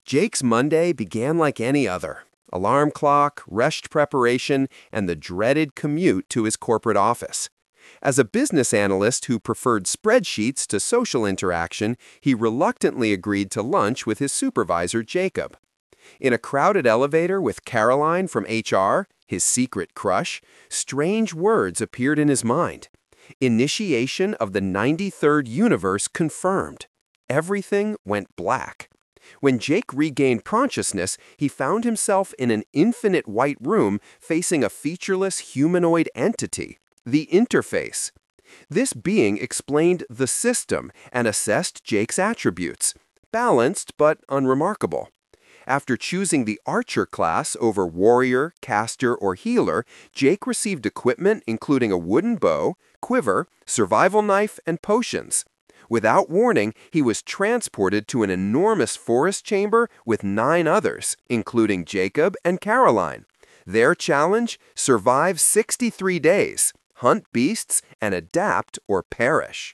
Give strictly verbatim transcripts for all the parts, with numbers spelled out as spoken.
Jake's Monday began like any other. Alarm clock, rest preparation, and the dreaded commute to his corporate office. As a business analyst who preferred spreadsheets to social interaction, he reluctantly agreed to lunch with his supervisor, Jacob. In a crowded elevator with Caroline from H R, his secret crush, strange words appeared in his mind. Initiation of the ninety-third universe confirmed. Everything went black. When Jake regained consciousness, he found himself in an infinite white room facing a featureless humanoid entity, the Interface. This being explained the system and assessed Jake's attributes, balanced but unremarkable. After choosing the Archer class over Warrior, Caster, or Healer, Jake received equipment including a wooden bow, quiver, survival knife, and potions. Without warning, he was transported to an enormous forest chamber with nine others, including Jacob and Caroline. Their challenge? Survive sixty-three days, hunt beasts, and adapt or perish.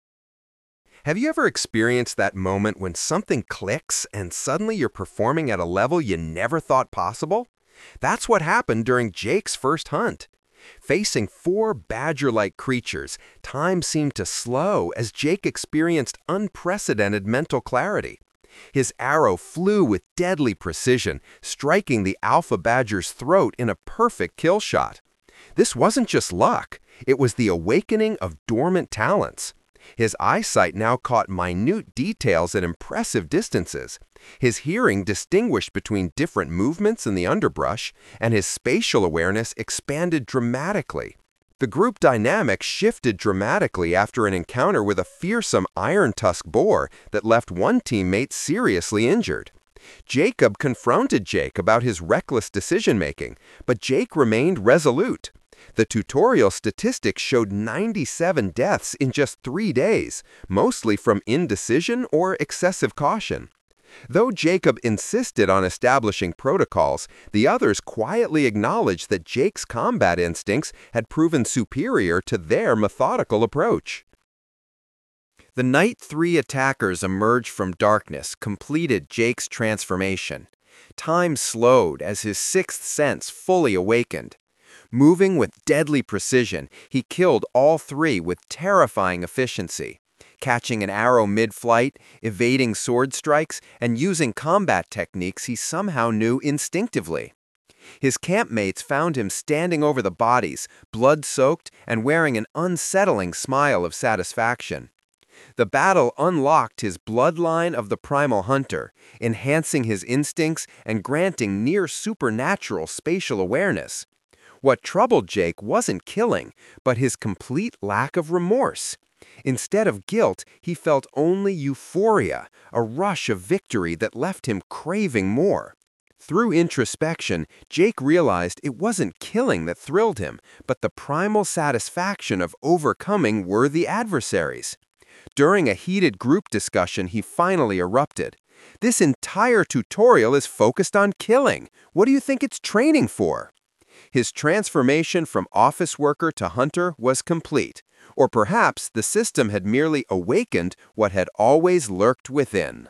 Have you ever experienced that moment when something clicks and suddenly you're performing at a level you never thought possible? That's what happened during Jake's first hunt. Facing four badger-like creatures, time seemed to slow as Jake experienced unprecedented mental clarity. His arrow flew with deadly precision, striking the alpha badger's throat in a perfect kill shot. This wasn't just luck, it was the awakening of dormant talents. His eyesight now caught minute details at impressive distances. His hearing distinguished between different movements in the underbrush, and his spatial awareness expanded dramatically. The group dynamic shifted dramatically after an encounter with a fearsome iron-tusk boar that left one teammate seriously injured. Jacob confronted Jake about his reckless decision-making, but Jake remained resolute. The tutorial statistics showed ninety-seven deaths in just three days, mostly from indecision or excessive caution. Though Jacob insisted on establishing protocols, the others quietly acknowledged that Jake's combat instincts had proven superior to their methodical approach. The Night three attackers emerged from darkness, completed Jake's transformation. Time slowed as his sixth sense fully awakened. Moving with deadly precision, he killed all three with terrifying efficiency, catching an arrow mid-flight, evading sword strikes, and using combat techniques he somehow knew instinctively. His campmates found him standing over the bodies, blood-soaked, and wearing an unsettling smile of satisfaction. The battle unlocked his bloodline of the primal hunter, enhancing his instincts and granting near-supernatural spatial awareness. What troubled Jake wasn't killing, but his complete lack of remorse. Instead of guilt, he felt only euphoria, a rush of victory that left him craving more. Through introspection, Jake realized it wasn't killing that thrilled him, but the primal satisfaction of overcoming worthy adversaries. During a heated group discussion, he finally erupted. "This entire tutorial is focused on killing. What do you think it's training for?" His transformation from office worker to hunter was complete, or perhaps the system had merely awakened what had always lurked within.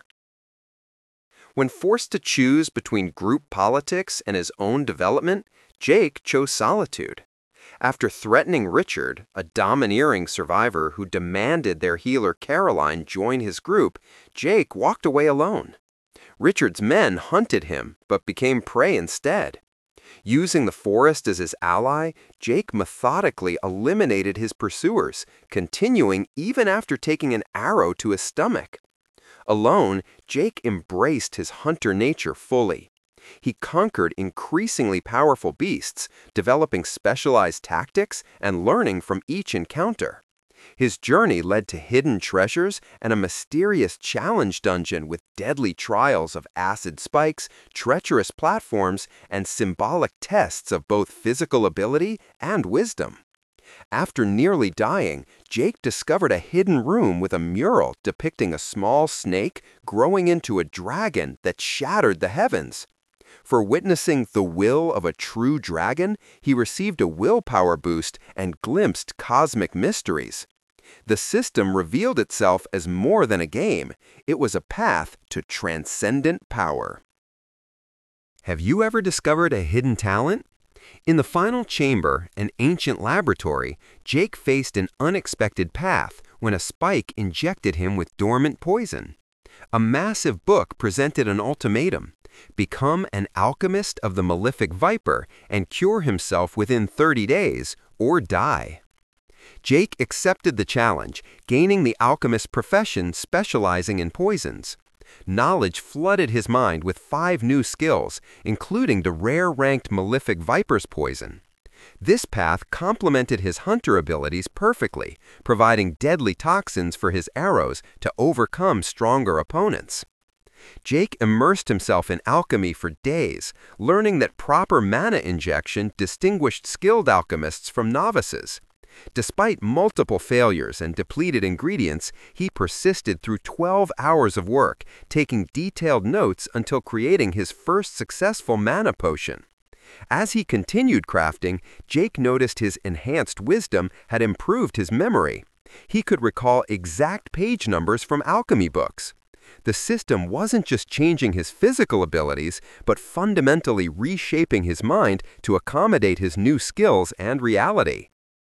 When forced to choose between group politics and his own development, Jake chose solitude. After threatening Richard, a domineering survivor who demanded their healer Caroline join his group, Jake walked away alone. Richard's men hunted him, but became prey instead. Using the forest as his ally, Jake methodically eliminated his pursuers, continuing even after taking an arrow to his stomach. Alone, Jake embraced his hunter nature fully. He conquered increasingly powerful beasts, developing specialized tactics and learning from each encounter. His journey led to hidden treasures and a mysterious challenge dungeon with deadly trials of acid spikes, treacherous platforms, and symbolic tests of both physical ability and wisdom. After nearly dying, Jake discovered a hidden room with a mural depicting a small snake growing into a dragon that shattered the heavens. For witnessing the will of a true dragon, he received a willpower boost and glimpsed cosmic mysteries. The system revealed itself as more than a game. It was a path to transcendent power. Have you ever discovered a hidden talent? In the final chamber, an ancient laboratory, Jake faced an unexpected path when a spike injected him with dormant poison. A massive book presented an ultimatum: become an alchemist of the malefic viper and cure himself within thirty days, or die. Jake accepted the challenge, gaining the alchemist profession specializing in poisons. Knowledge flooded his mind with five new skills, including the rare-ranked malefic viper's poison. This path complemented his hunter abilities perfectly, providing deadly toxins for his arrows to overcome stronger opponents. Jake immersed himself in alchemy for days, learning that proper mana injection distinguished skilled alchemists from novices. Despite multiple failures and depleted ingredients, he persisted through twelve hours of work, taking detailed notes until creating his first successful mana potion. As he continued crafting, Jake noticed his enhanced wisdom had improved his memory. He could recall exact page numbers from alchemy books. The system wasn't just changing his physical abilities, but fundamentally reshaping his mind to accommodate his new skills and reality.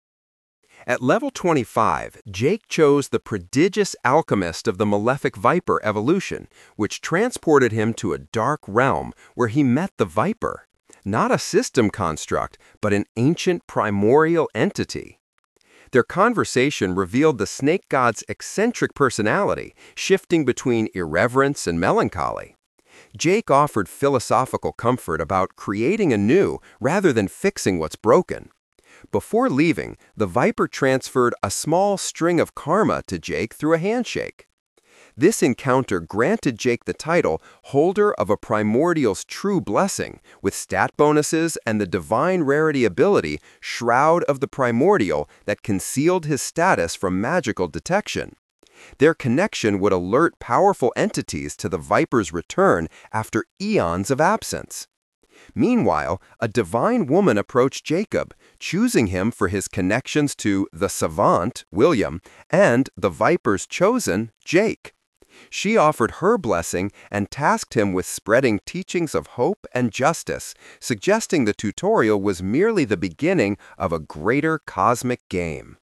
At level twenty-five, Jake chose the prodigious alchemist of the malefic viper evolution, which transported him to a dark realm where he met the viper. Not a system construct, but an ancient primordial entity. Their conversation revealed the snake god's eccentric personality, shifting between irreverence and melancholy. Jake offered philosophical comfort about creating anew rather than fixing what's broken. Before leaving, the viper transferred a small string of karma to Jake through a handshake. This encounter granted Jake the title Holder of a Primordial's True Blessing, with stat bonuses and the divine rarity ability Shroud of the Primordial that concealed his status from magical detection. Their connection would alert powerful entities to the viper's return after eons of absence. Meanwhile, a divine woman approached Jacob, choosing him for his connections to the Savant, William, and the Viper's Chosen, Jake. She offered her blessing and tasked him with spreading teachings of hope and justice, suggesting the tutorial was merely the beginning of a greater cosmic game.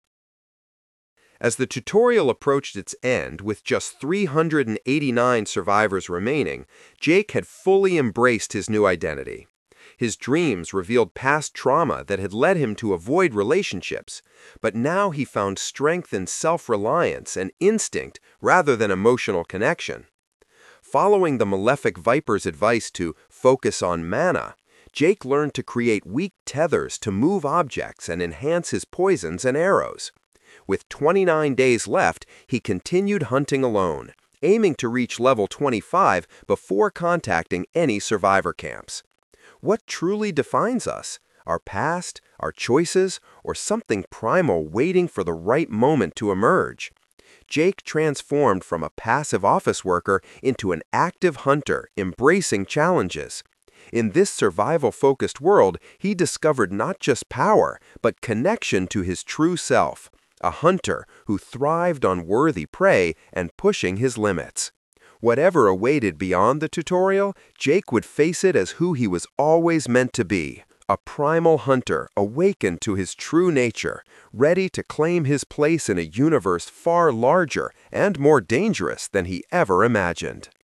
As the tutorial approached its end, with just three hundred eighty-nine survivors remaining, Jake had fully embraced his new identity. His dreams revealed past trauma that had led him to avoid relationships, but now he found strength in self-reliance and instinct rather than emotional connection. Following the malefic viper's advice to focus on mana, Jake learned to create weak tethers to move objects and enhance his poisons and arrows. With twenty-nine days left, he continued hunting alone, aiming to reach level twenty-five before contacting any survivor camps. What truly defines us? Our past, our choices, or something primal waiting for the right moment to emerge? Jake transformed from a passive office worker into an active hunter, embracing challenges. In this survival-focused world, he discovered not just power, but connection to his true self, a hunter who thrived on worthy prey and pushing his limits. Whatever awaited beyond the tutorial, Jake would face it as who he was always meant to be, a primal hunter awakened to his true nature, ready to claim his place in a universe far larger and more dangerous than he ever imagined.